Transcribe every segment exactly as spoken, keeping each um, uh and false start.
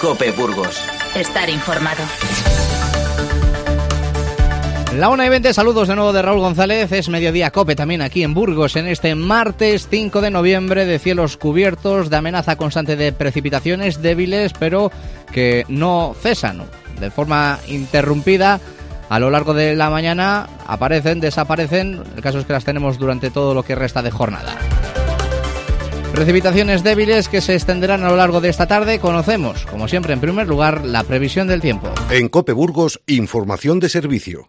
COPE Burgos. Estar informado. La una y veinte, saludos de nuevo de Raúl González. Es Mediodía COPE también aquí en Burgos en este martes cinco de noviembre, de cielos cubiertos, de amenaza constante de precipitaciones débiles pero que no cesan de forma interrumpida. A lo largo de la mañana aparecen, desaparecen, el caso es que las tenemos durante todo lo que resta de jornada. Precipitaciones débiles que se extenderán a lo largo de esta tarde. Conocemos, como siempre, en primer lugar, la previsión del tiempo. En COPE Burgos, información de servicio.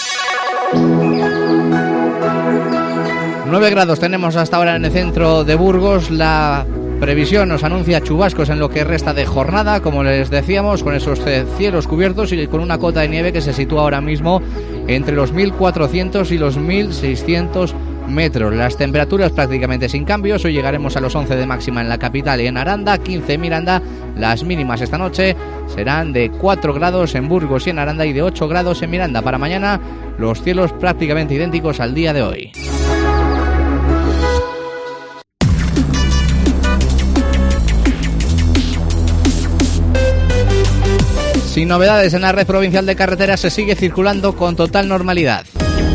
nueve grados tenemos hasta ahora en el centro de Burgos. La previsión nos anuncia chubascos en lo que resta de jornada, como les decíamos, con esos cielos cubiertos y con una cota de nieve que se sitúa ahora mismo entre los mil cuatrocientos y los mil seiscientos metros. Las temperaturas prácticamente sin cambios. Hoy llegaremos a los once de máxima en la capital y en Aranda, quince en Miranda. Las mínimas esta noche serán de cuatro grados en Burgos y en Aranda y de ocho grados en Miranda. Para mañana los cielos prácticamente idénticos al día de hoy. Sin novedades en la red provincial de carreteras, se sigue circulando con total normalidad.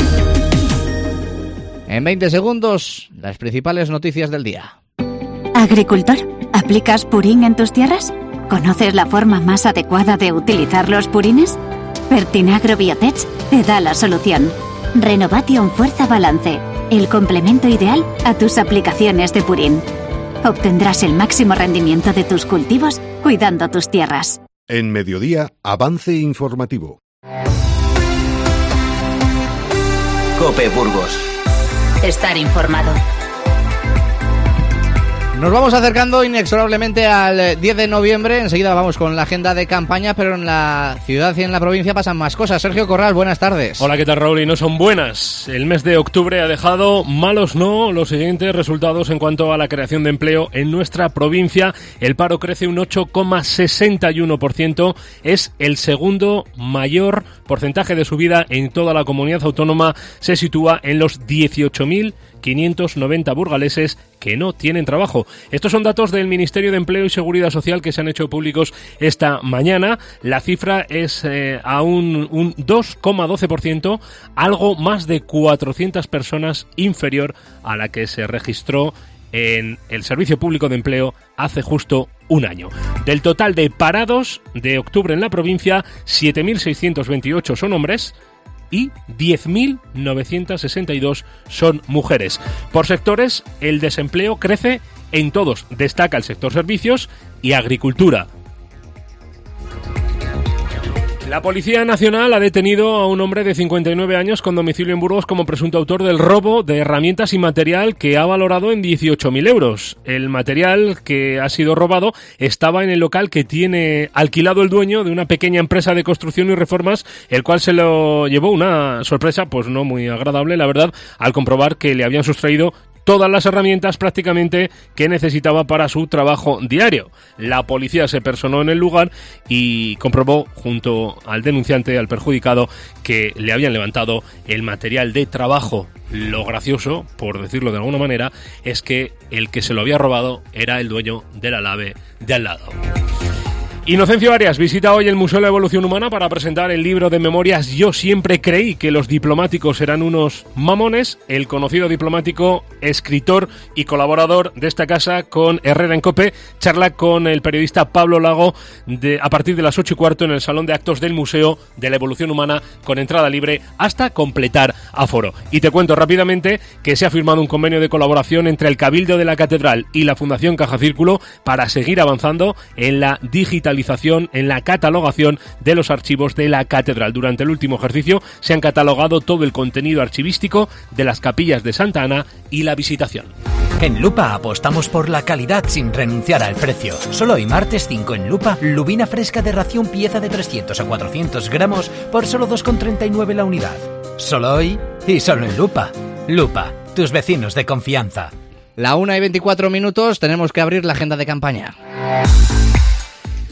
En veinte segundos, las principales noticias del día. Agricultor, ¿aplicas purín en tus tierras? ¿Conoces la forma más adecuada de utilizar los purines? Fertinagro Biotech te da la solución. Renovation Fuerza Balance, el complemento ideal a tus aplicaciones de purín. Obtendrás el máximo rendimiento de tus cultivos cuidando tus tierras. En Mediodía, avance informativo. COPE Burgos. Estar informado. Nos vamos acercando inexorablemente al diez de noviembre. Enseguida vamos con la agenda de campaña, pero en la ciudad y en la provincia pasan más cosas. Sergio Corral, buenas tardes. Hola, ¿qué tal, Raúl? Y no son buenas. El mes de octubre ha dejado malos no los siguientes resultados en cuanto a la creación de empleo en nuestra provincia. El paro crece un ocho coma sesenta y uno por ciento. Es el segundo mayor porcentaje de subida en toda la comunidad autónoma. Se sitúa en los dieciocho mil quinientos noventa burgaleses que no tienen trabajo. Estos son datos del Ministerio de Empleo y Seguridad Social que se han hecho públicos esta mañana. La cifra es eh, aún un dos coma doce por ciento, algo más de cuatrocientas personas inferior a la que se registró en el Servicio Público de Empleo hace justo un año. Del total de parados de octubre en la provincia, siete mil seiscientos veintiocho son hombres y diez mil novecientos sesenta y dos son mujeres. Por sectores, el desempleo crece en todos. Destaca el sector servicios y agricultura. La Policía Nacional ha detenido a un hombre de cincuenta y nueve años con domicilio en Burgos como presunto autor del robo de herramientas y material que ha valorado en dieciocho mil euros. El material que ha sido robado estaba en el local que tiene alquilado el dueño de una pequeña empresa de construcción y reformas, el cual se lo llevó una sorpresa, pues no muy agradable, la verdad, al comprobar que le habían sustraído todas las herramientas prácticamente que necesitaba para su trabajo diario. La policía se personó en el lugar y comprobó junto al denunciante, al perjudicado, que le habían levantado el material de trabajo. Lo gracioso, por decirlo de alguna manera, es que el que se lo había robado era el dueño de la nave de al lado. Inocencio Arias visita hoy el Museo de la Evolución Humana para presentar el libro de memorias Yo siempre creí que los diplomáticos eran unos mamones. El conocido diplomático, escritor y colaborador de esta casa con Herrera en COPE charla con el periodista Pablo Lago de, a partir de las ocho y cuarto en el Salón de Actos del Museo de la Evolución Humana, con entrada libre hasta completar aforo. Y te cuento rápidamente que se ha firmado un convenio de colaboración entre el Cabildo de la Catedral y la Fundación Caja Círculo para seguir avanzando en la digitalización, en la catalogación de los archivos de la catedral. Durante el último ejercicio se han catalogado todo el contenido archivístico de las capillas de Santa Ana y la Visitación. En Lupa apostamos por la calidad sin renunciar al precio. Solo hoy martes cinco en Lupa, lubina fresca de ración pieza de trescientos a cuatrocientos gramos por solo dos con treinta y nueve la unidad. Solo hoy y solo en Lupa. Lupa, tus vecinos de confianza. La una y veinticuatro minutos, tenemos que abrir la agenda de campaña.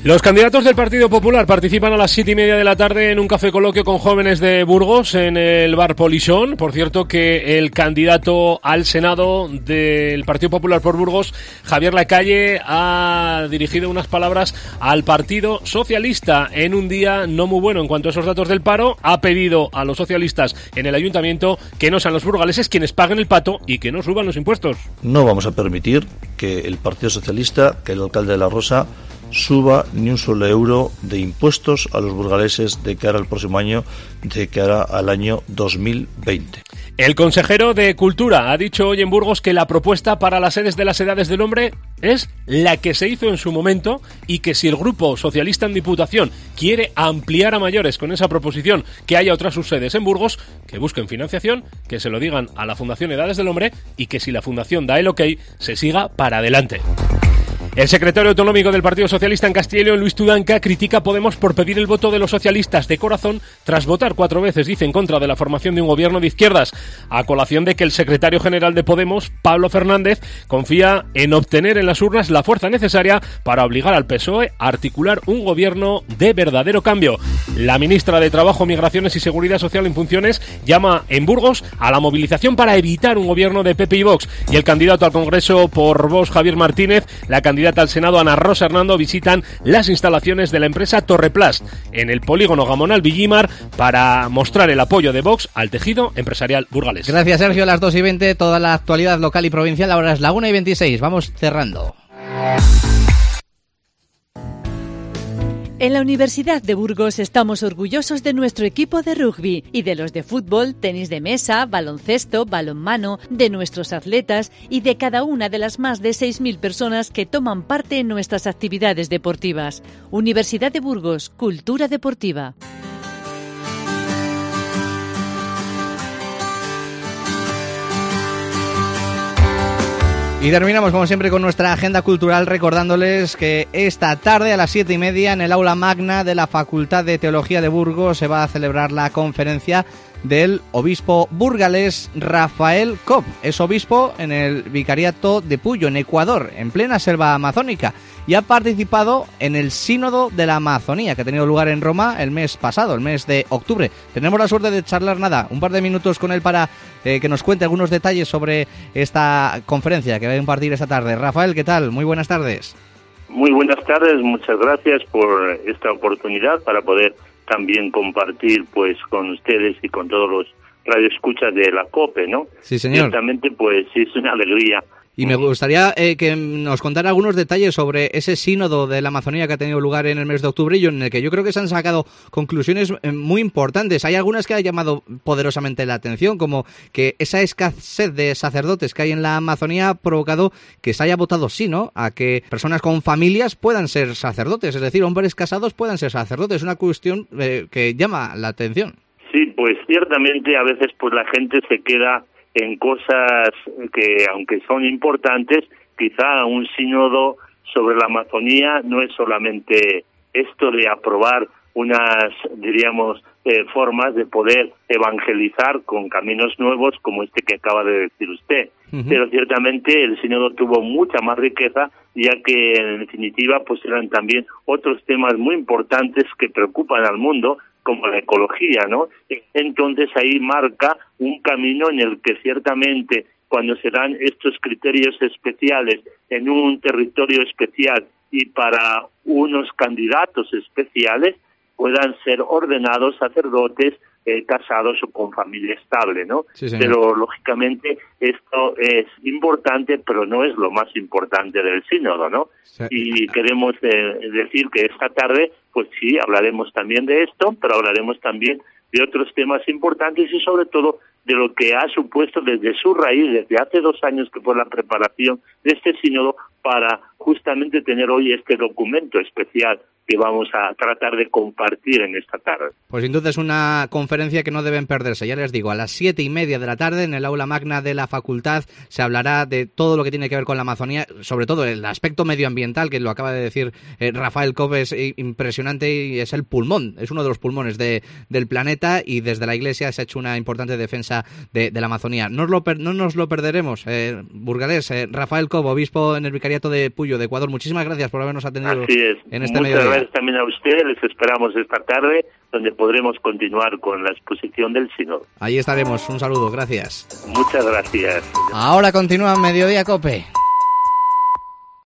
Los candidatos del Partido Popular participan a las siete y media de la tarde en un café coloquio con jóvenes de Burgos en el bar Polixón. Por cierto, que el candidato al Senado del Partido Popular por Burgos, Javier Lacalle, ha dirigido unas palabras al Partido Socialista en un día no muy bueno en cuanto a esos datos del paro. Ha pedido a los socialistas en el ayuntamiento que no sean los burgaleses quienes paguen el pato y que no suban los impuestos. No vamos a permitir que el Partido Socialista, que el alcalde de La Rosa, suba ni un solo euro de impuestos a los burgaleses de cara al próximo año, de cara al año dos mil veinte. El consejero de Cultura ha dicho hoy en Burgos que la propuesta para las sedes de las Edades del Hombre es la que se hizo en su momento y que si el Grupo Socialista en Diputación quiere ampliar a mayores con esa proposición, que haya otras subsedes en Burgos, que busquen financiación, que se lo digan a la Fundación Edades del Hombre y que si la Fundación da el ok, se siga para adelante. El secretario autonómico del Partido Socialista en Castilla y León, Luis Tudanca, critica a Podemos por pedir el voto de los socialistas de corazón tras votar cuatro veces, dice, en contra de la formación de un gobierno de izquierdas, a colación de que el secretario general de Podemos, Pablo Fernández, confía en obtener en las urnas la fuerza necesaria para obligar al P S O E a articular un gobierno de verdadero cambio. La ministra de Trabajo, Migraciones y Seguridad Social en funciones llama en Burgos a la movilización para evitar un gobierno de P P y Vox. Y el candidato al Congreso por Vox, Javier Martínez, la candidata al Senado, Ana Rosa Hernando, visitan las instalaciones de la empresa Torreplast en el polígono Gamonal Villimar para mostrar el apoyo de Vox al tejido empresarial burgalés. Gracias, Sergio. A las dos y veinte, toda la actualidad local y provincial. Ahora es la una y veintiséis. Vamos cerrando. En la Universidad de Burgos estamos orgullosos de nuestro equipo de rugby y de los de fútbol, tenis de mesa, baloncesto, balonmano, de nuestros atletas y de cada una de las más de seis mil personas que toman parte en nuestras actividades deportivas. Universidad de Burgos, cultura deportiva. Y terminamos, como siempre, con nuestra agenda cultural, recordándoles que esta tarde a las siete y media en el aula magna de la Facultad de Teología de Burgos se va a celebrar la conferencia del obispo burgalés Rafael Cobb. Es obispo en el Vicariato de Puyo, en Ecuador, en plena selva amazónica, y ha participado en el Sínodo de la Amazonía, que ha tenido lugar en Roma el mes pasado, el mes de octubre. Tenemos la suerte de charlar, nada, un par de minutos con él para eh, que nos cuente algunos detalles sobre esta conferencia que va a impartir esta tarde. Rafael, ¿qué tal? Muy buenas tardes. Muy buenas tardes, muchas gracias por esta oportunidad para poder también compartir pues con ustedes y con todos los radioescuchas de la COPE, ¿no? Sí, señor. Ciertamente, pues sí, es una alegría. Y me gustaría eh, que nos contara algunos detalles sobre ese sínodo de la Amazonía que ha tenido lugar en el mes de octubre y en el que yo creo que se han sacado conclusiones eh, muy importantes. Hay algunas que han llamado poderosamente la atención, como que esa escasez de sacerdotes que hay en la Amazonía ha provocado que se haya votado sí, ¿no?, a que personas con familias puedan ser sacerdotes, es decir, hombres casados puedan ser sacerdotes. Es una cuestión eh, que llama la atención. Sí, pues ciertamente a veces pues la gente se queda en cosas que, aunque son importantes, quizá un sínodo sobre la Amazonía no es solamente esto de aprobar unas, diríamos, eh, formas de poder evangelizar con caminos nuevos como este que acaba de decir usted. Uh-huh. Pero ciertamente el sínodo tuvo mucha más riqueza, ya que en definitiva pues eran también otros temas muy importantes que preocupan al mundo, como la ecología, ¿no? Entonces ahí marca un camino en el que ciertamente cuando se dan estos criterios especiales en un territorio especial y para unos candidatos especiales puedan ser ordenados sacerdotes eh, casados o con familia estable, ¿no? Sí, pero lógicamente esto es importante, pero no es lo más importante del sínodo, ¿no? Sí. Y queremos eh, decir que esta tarde, pues sí, hablaremos también de esto, pero hablaremos también de otros temas importantes y sobre todo de lo que ha supuesto desde su raíz, desde hace dos años que fue la preparación de este sínodo, para justamente tener hoy este documento especial que vamos a tratar de compartir en esta tarde. Pues entonces una conferencia que no deben perderse. Ya les digo, a las siete y media de la tarde en el aula magna de la facultad se hablará de todo lo que tiene que ver con la Amazonía, sobre todo el aspecto medioambiental, que lo acaba de decir eh, Rafael Cobb, es impresionante y es el pulmón, es uno de los pulmones de, del planeta, y desde la Iglesia se ha hecho una importante defensa de, de la Amazonía. No, lo per, no nos lo perderemos. Eh, burgalés, eh, Rafael Cobb, obispo en el Vicariato Vicariato de Puyo, de Ecuador. Muchísimas gracias por habernos atendido Así es. en este Muchas mediodía. gracias también a usted. Les esperamos esta tarde, donde podremos continuar con la exposición del sínodo. Ahí estaremos. Un saludo. Gracias. Muchas gracias. Ahora continúa Mediodía Cope.